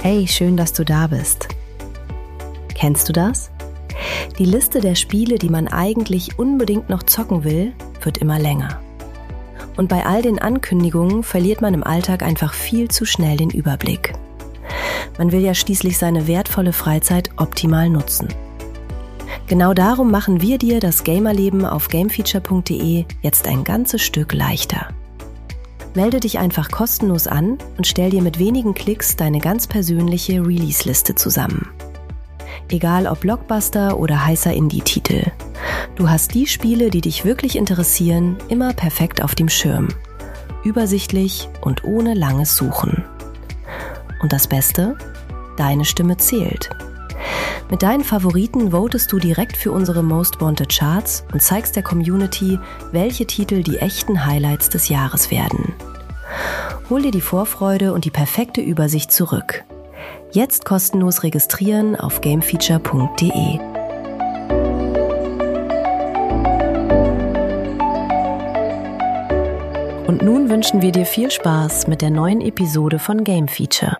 Hey, schön, dass du da bist. Kennst du das? Die Liste der Spiele, die man eigentlich unbedingt noch zocken will, wird immer länger. Und bei all den Ankündigungen verliert man im Alltag einfach viel zu schnell den Überblick. Man will ja schließlich seine wertvolle Freizeit optimal nutzen. Genau darum machen wir dir das Gamerleben auf gamefeature.de jetzt ein ganzes Stück leichter. Melde dich einfach kostenlos an und stell dir mit wenigen Klicks deine ganz persönliche Release-Liste zusammen. Egal ob Blockbuster oder heißer Indie-Titel. Du hast die Spiele, die dich wirklich interessieren, immer perfekt auf dem Schirm. Übersichtlich und ohne langes Suchen. Und das Beste? Deine Stimme zählt. Mit deinen Favoriten votest du direkt für unsere Most Wanted Charts und zeigst der Community, welche Titel die echten Highlights des Jahres werden. Hol dir die Vorfreude und die perfekte Übersicht zurück. Jetzt kostenlos registrieren auf gamefeature.de. Und nun wünschen wir dir viel Spaß mit der neuen Episode von Game Feature.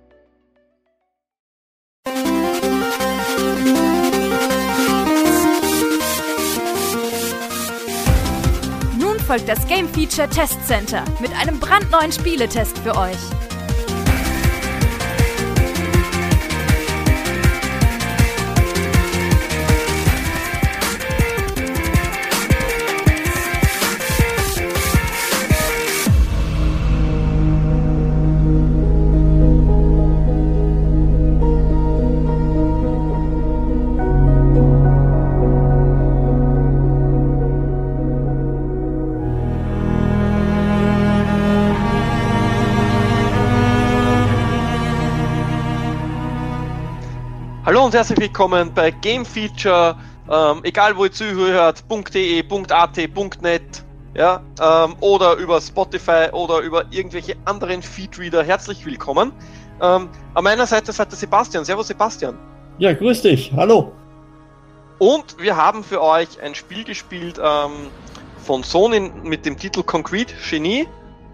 Folgt das Game Feature Test Center mit einem brandneuen Spieletest für euch. Hallo und herzlich willkommen bei Game Feature, egal wo ihr zuhört, .de, .at, .net, ja, oder über Spotify oder über irgendwelche anderen Feedreader. Herzlich willkommen. An meiner Seite seid der Sebastian. Servus Sebastian. Ja, grüß dich. Hallo. Und wir haben für euch ein Spiel gespielt von Sony mit dem Titel Concrete Genie.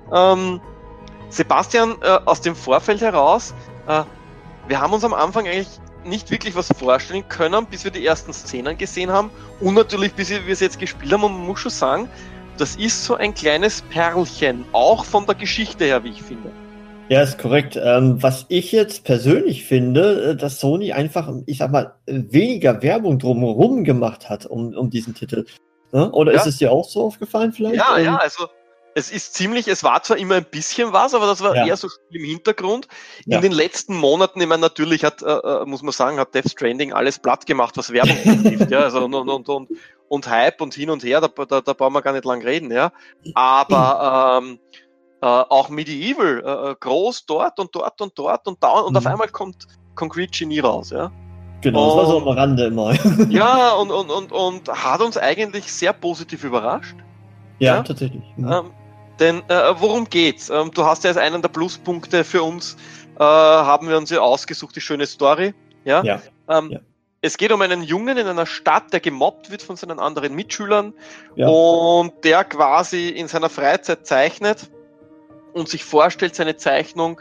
Sebastian, aus dem Vorfeld heraus, wir haben uns am Anfang eigentlich nicht wirklich was vorstellen können, bis wir die ersten Szenen gesehen haben und natürlich bis wir es jetzt gespielt haben, und man muss schon sagen, das ist so ein kleines Perlchen, auch von der Geschichte her, wie ich finde. Ja, ist korrekt. Was ich jetzt persönlich finde, dass Sony einfach, ich sag mal, weniger Werbung drumherum gemacht hat um diesen Titel. Ja? Oder Ja. Ist es dir auch so aufgefallen vielleicht? Ja, also es war zwar immer ein bisschen was, aber das war eher so im Hintergrund. In den letzten Monaten, ich meine, natürlich muss man sagen, hat Death Stranding alles platt gemacht, was Werbung betrifft, ja, also und Hype und hin und her, da brauchen wir gar nicht lang reden, ja. Aber auch Medieval, groß dort und dort und dort und dauernd, und auf einmal kommt Concrete Genie raus, ja. Genau, das war so am Rande immer. Ja, und hat uns eigentlich sehr positiv überrascht. Ja, tatsächlich. Denn worum geht's? Du hast ja als einen der Pluspunkte für uns, haben wir uns ja ausgesucht, die schöne Story. Ja? Ja. Es geht um einen Jungen in einer Stadt, der gemobbt wird von seinen anderen Mitschülern und der quasi in seiner Freizeit zeichnet und sich vorstellt, seine Zeichnung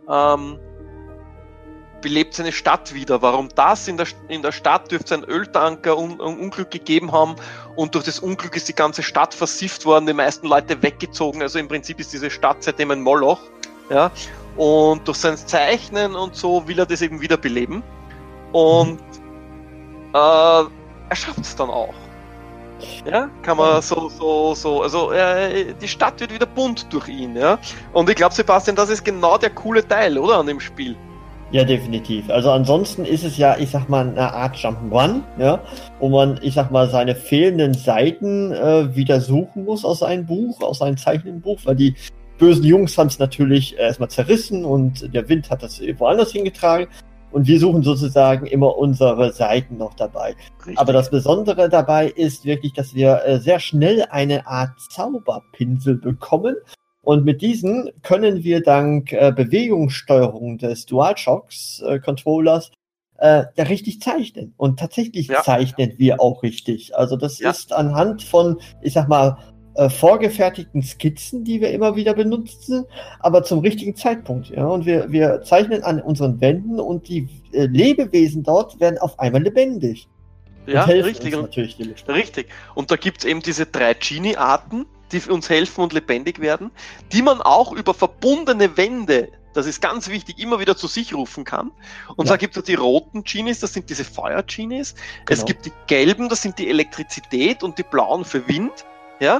belebt seine Stadt wieder. Warum das? In der Stadt dürfte es einen Öltanker Unglück gegeben haben und durch das Unglück ist die ganze Stadt versifft worden, die meisten Leute weggezogen. Also im Prinzip ist diese Stadt seitdem ein Moloch. Ja? Und durch sein Zeichnen und so will er das eben wiederbeleben. Und er schafft es dann auch. Ja, kann man also die Stadt wird wieder bunt durch ihn. Ja? Und ich glaube, Sebastian, das ist genau der coole Teil, oder, an dem Spiel? Ja, definitiv. Also ansonsten ist es ja, ich sag mal, eine Art Jump'n'Run, ja, wo man, ich sag mal, seine fehlenden Seiten wieder suchen muss aus seinem Buch, aus seinem Zeichnenbuch, weil die bösen Jungs haben es natürlich erstmal zerrissen und der Wind hat das woanders hingetragen und wir suchen sozusagen immer unsere Seiten noch dabei. Richtig. Aber das Besondere dabei ist wirklich, dass wir sehr schnell eine Art Zauberpinsel bekommen. Und mit diesen können wir dank Bewegungssteuerung des DualShocks-Controllers richtig zeichnen. Und tatsächlich zeichnen wir auch richtig. Also das ist anhand von, ich sag mal, vorgefertigten Skizzen, die wir immer wieder benutzen, aber zum richtigen Zeitpunkt. Ja? Und wir zeichnen an unseren Wänden und die Lebewesen dort werden auf einmal lebendig. Ja, richtig. Natürlich richtig. Und da gibt es eben diese 3 Genie-Arten, die uns helfen und lebendig werden, die man auch über verbundene Wände, das ist ganz wichtig, immer wieder zu sich rufen kann. Und da gibt es die roten Genies, das sind diese Feuer-Genies. Genau. Es gibt die gelben, das sind die Elektrizität, und die blauen für Wind. Ja?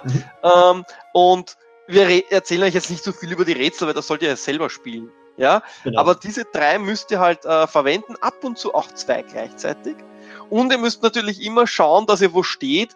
Und wir erzählen euch jetzt nicht so viel über die Rätsel, weil das sollt ihr ja selber spielen. Ja? Genau. Aber diese 3 müsst ihr halt verwenden, ab und zu auch 2 gleichzeitig. Und ihr müsst natürlich immer schauen, dass ihr wo steht,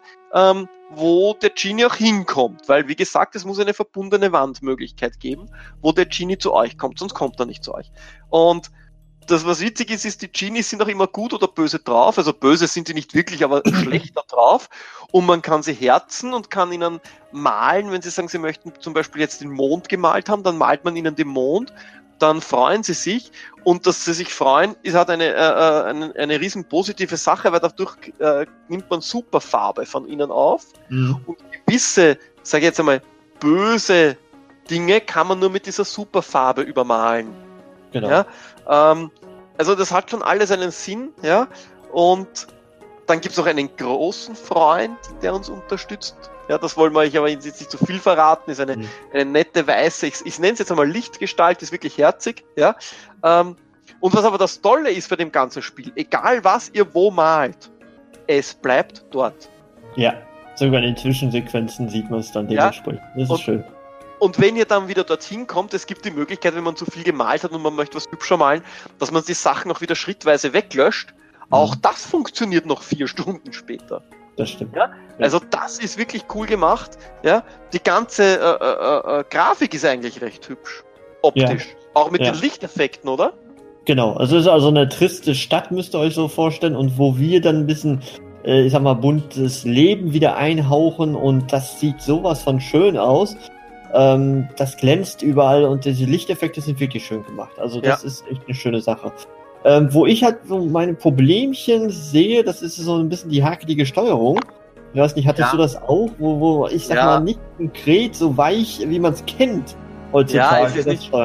wo der Genie auch hinkommt. Weil, wie gesagt, es muss eine verbundene Wandmöglichkeit geben, wo der Genie zu euch kommt, sonst kommt er nicht zu euch. Und das, was witzig ist, die Genies sind auch immer gut oder böse drauf. Also böse sind sie nicht wirklich, aber schlechter drauf. Und man kann sie herzen und kann ihnen malen, wenn sie sagen, sie möchten zum Beispiel jetzt den Mond gemalt haben, dann malt man ihnen den Mond, dann freuen sie sich. Und dass sie sich freuen, hat eine riesen positive Sache, weil dadurch nimmt man Superfarbe von ihnen auf. Und gewisse, sage ich jetzt einmal, böse Dinge kann man nur mit dieser Superfarbe übermalen. Genau. Ja? Also das hat schon alles einen Sinn, ja. Und dann gibt es noch einen großen Freund, der uns unterstützt. Ja, das wollen wir euch aber jetzt nicht zu viel verraten. Ist eine nette weiße, ich nenne es jetzt einmal Lichtgestalt, ist wirklich herzig, ja. Und was aber das Tolle ist bei dem ganzen Spiel, egal was ihr wo malt, es bleibt dort. Ja, sogar in den Zwischensequenzen sieht man es dann dementsprechend. Das ist schön. Und wenn ihr dann wieder dorthin kommt, es gibt die Möglichkeit, wenn man zu viel gemalt hat und man möchte was hübscher malen, dass man die Sachen auch wieder schrittweise weglöscht. Auch das funktioniert noch 4 Stunden später. Das stimmt. Ja? Also das ist wirklich cool gemacht. Ja? Die ganze Grafik ist eigentlich recht hübsch. Optisch. Auch mit den Lichteffekten, oder? Genau. Also es ist also eine triste Stadt, müsst ihr euch so vorstellen. Und wo wir dann ein bisschen, ich sag mal, buntes Leben wieder einhauchen. Und das sieht sowas von schön aus. Das glänzt überall und diese Lichteffekte sind wirklich schön gemacht. Also das ist echt eine schöne Sache. Wo ich halt so meine Problemchen sehe, das ist so ein bisschen die hakelige Steuerung. Ich weiß nicht, hattest du das auch? Wo ich sag mal nicht konkret so weich, wie man es kennt heutzutage. Ja,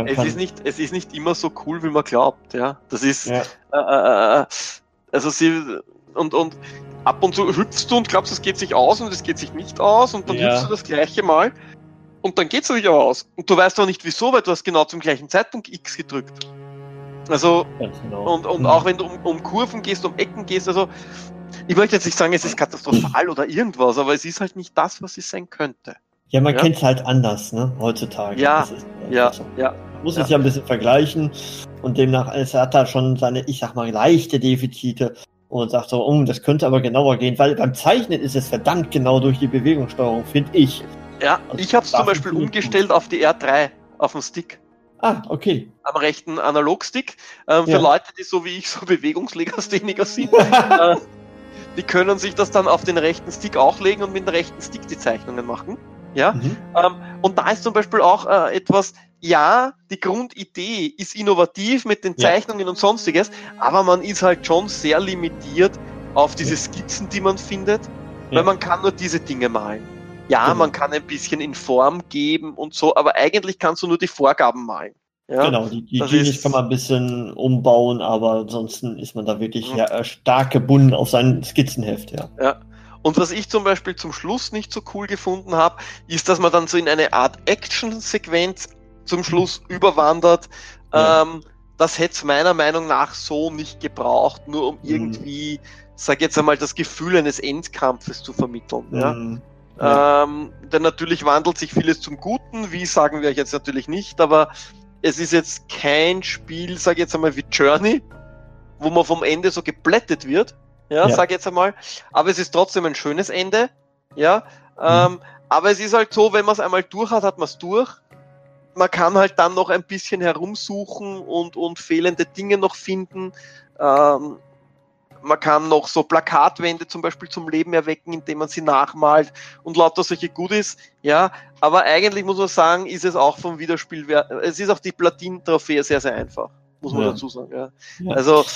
es ist nicht immer so cool, wie man glaubt. Ja, das ist also und ab und zu hüpfst du und glaubst, es geht sich aus und es geht sich nicht aus und dann hüpfst du das gleiche Mal. Und dann geht's wieder aus. Und du weißt auch nicht wieso, weil du hast genau zum gleichen Zeitpunkt X gedrückt. Also, und auch wenn du um Kurven gehst, um Ecken gehst, also, ich möchte jetzt nicht sagen, es ist katastrophal oder irgendwas, aber es ist halt nicht das, was es sein könnte. Ja, man kennt es halt anders, ne, heutzutage. Ja, Man muss es ja ein bisschen vergleichen und demnach, es hat da schon seine, ich sag mal, leichte Defizite und sagt so, das könnte aber genauer gehen, weil beim Zeichnen ist es verdammt genau durch die Bewegungssteuerung, finde ich. Ja, also ich habe es zum Beispiel umgestellt auf die R3, auf dem Stick. Ah, okay. Am rechten Analogstick. Für Leute, die so wie ich so Bewegungslegastheniker sind, die können sich das dann auf den rechten Stick auch legen und mit dem rechten Stick die Zeichnungen machen. Ja. Und da ist zum Beispiel auch etwas, die Grundidee ist innovativ mit den Zeichnungen und sonstiges, aber man ist halt schon sehr limitiert auf diese Skizzen, die man findet, weil man kann nur diese Dinge malen. Ja, man kann ein bisschen in Form geben und so, aber eigentlich kannst du nur die Vorgaben malen. Ja? Genau, die Genies kann man ein bisschen umbauen, aber ansonsten ist man da wirklich stark gebunden auf sein Skizzenheft. Ja. Und was ich zum Beispiel zum Schluss nicht so cool gefunden habe, ist, dass man dann so in eine Art Action-Sequenz zum Schluss überwandert. Das hätte es meiner Meinung nach so nicht gebraucht, nur um irgendwie, sag jetzt einmal, das Gefühl eines Endkampfes zu vermitteln. Denn natürlich wandelt sich vieles zum Guten, wie sagen wir euch jetzt natürlich nicht, aber es ist jetzt kein Spiel, sag jetzt einmal, wie Journey, wo man vom Ende so geblättet wird, sag jetzt einmal, aber es ist trotzdem ein schönes Ende, aber es ist halt so, wenn man es einmal durch hat, hat man es durch. Man kann halt dann noch ein bisschen herumsuchen und fehlende Dinge noch finden. Man kann noch so Plakatwände zum Beispiel zum Leben erwecken, indem man sie nachmalt und lauter solche Goodies, aber eigentlich muss man sagen, ist es auch vom Wiederspiel, es ist auch die Platin-Trophäe sehr, sehr einfach, muss man dazu sagen, Also,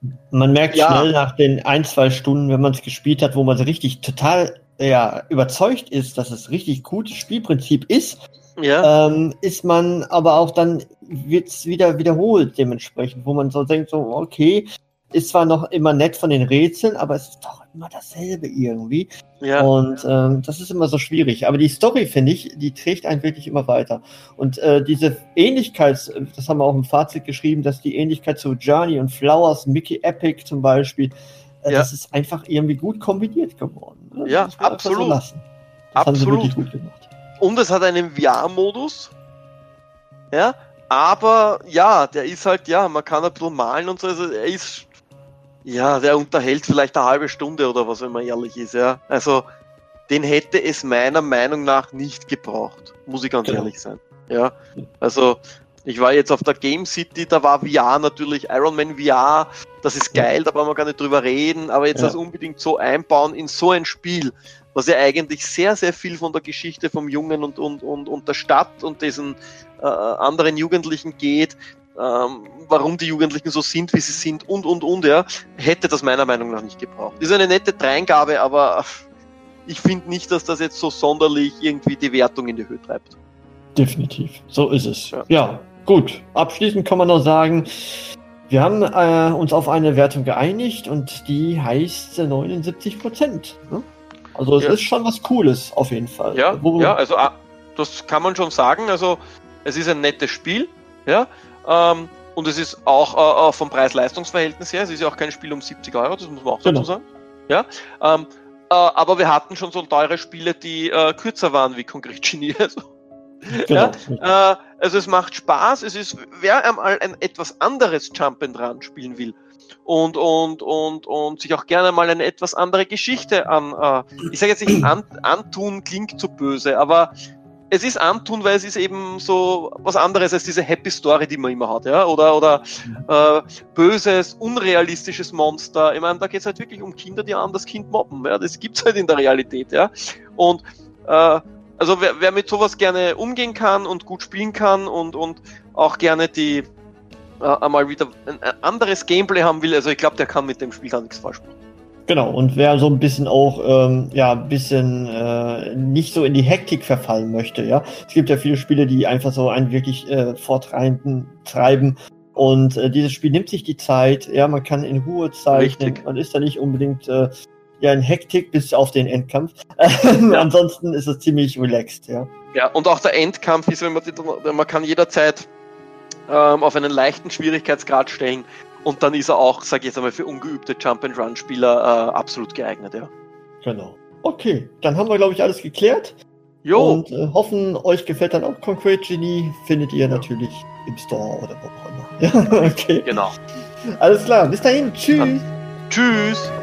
Man merkt Ja. schnell nach den 1-2 Stunden, wenn man es gespielt hat, wo man so richtig total überzeugt ist, dass es richtig gutes Spielprinzip ist, Ja, ist man aber auch dann, wird es wieder wiederholt dementsprechend, wo man so denkt, so, okay, ist zwar noch immer nett von den Rätseln, aber es ist doch immer dasselbe irgendwie. ja. Und das ist immer so schwierig. Aber die Story, finde ich, die trägt einen wirklich immer weiter. Und diese Ähnlichkeit, das haben wir auch im Fazit geschrieben, dass die Ähnlichkeit zu Journey und Flowers, Mickey Epic zum Beispiel, Ja. das ist einfach irgendwie gut kombiniert geworden. Ne? Ja, Das muss man einfach absolut. lassen. Das haben sie Absolut. wirklich gut gemacht. Und es hat einen VR-Modus. Ja, aber ja, der ist halt, ja, man kann ein bisschen malen und so. Also er ist, ja, der unterhält vielleicht eine halbe Stunde oder was, wenn man ehrlich ist, ja. Also, den hätte es meiner Meinung nach nicht gebraucht. Muss ich ganz Genau. ehrlich sein. Ja, also, ich war jetzt auf der Game City, da war VR natürlich, Iron Man VR, das ist geil, da brauchen wir gar nicht drüber reden, aber jetzt Ja. das unbedingt so einbauen in so ein Spiel, was ja eigentlich sehr, sehr viel von der Geschichte vom Jungen und der Stadt und diesen anderen Jugendlichen geht, warum die Jugendlichen so sind, wie sie sind und, ja, hätte das meiner Meinung nach nicht gebraucht. Ist eine nette Dreingabe, aber ich finde nicht, dass das jetzt so sonderlich irgendwie die Wertung in die Höhe treibt. Definitiv, so ist es. Ja. Ja, gut. Abschließend kann man noch sagen, wir haben uns auf eine Wertung geeinigt und die heißt 79%. Ne? Also es Ja. ist schon was Cooles auf jeden Fall. Ja, Wo- ja, also das kann man schon sagen. Also es ist ein nettes Spiel, ja, und es ist auch vom Preis-Leistungs-Verhältnis her, es ist ja auch kein Spiel um 70 Euro, das muss man auch dazu Genau. sagen. Ja, aber wir hatten schon so teure Spiele, die kürzer waren wie Concrete Genie. Also, Genau. also es macht Spaß, es ist, wer einmal ein etwas anderes Jump-and-Run spielen will und sich auch gerne mal eine etwas andere Geschichte ich sage jetzt nicht antun, klingt so böse, aber es ist antun, weil es ist eben so was anderes als diese Happy Story, die man immer hat, ja, oder böses, unrealistisches Monster. Ich meine, da geht es halt wirklich um Kinder, die das Kind mobben, ja, das gibt's halt in der Realität, ja, und also wer mit sowas gerne umgehen kann und gut spielen kann und auch gerne die einmal wieder ein anderes Gameplay haben will, also ich glaube, der kann mit dem Spiel da nichts falsch machen. Genau, und wer so ein bisschen auch, nicht so in die Hektik verfallen möchte, ja. Es gibt ja viele Spiele, die einfach so einen wirklich treiben. Und dieses Spiel nimmt sich die Zeit, ja, man kann in Ruhe zeichnen, Richtig. man ist da nicht unbedingt in Hektik bis auf den Endkampf. Ansonsten ist es ziemlich relaxed, ja. Ja, und auch der Endkampf ist, wenn man kann jederzeit auf einen leichten Schwierigkeitsgrad stellen und dann ist er auch, sag ich jetzt einmal, für ungeübte Jump-and-Run-Spieler absolut geeignet, ja. Genau. Okay, dann haben wir, glaube ich, alles geklärt. Jo, Und hoffen, euch gefällt dann auch Concrete Genie. Findet ihr natürlich im Store oder wo auch immer. Ja, okay. genau. Alles klar, bis dahin. Tschüss. Tschüss.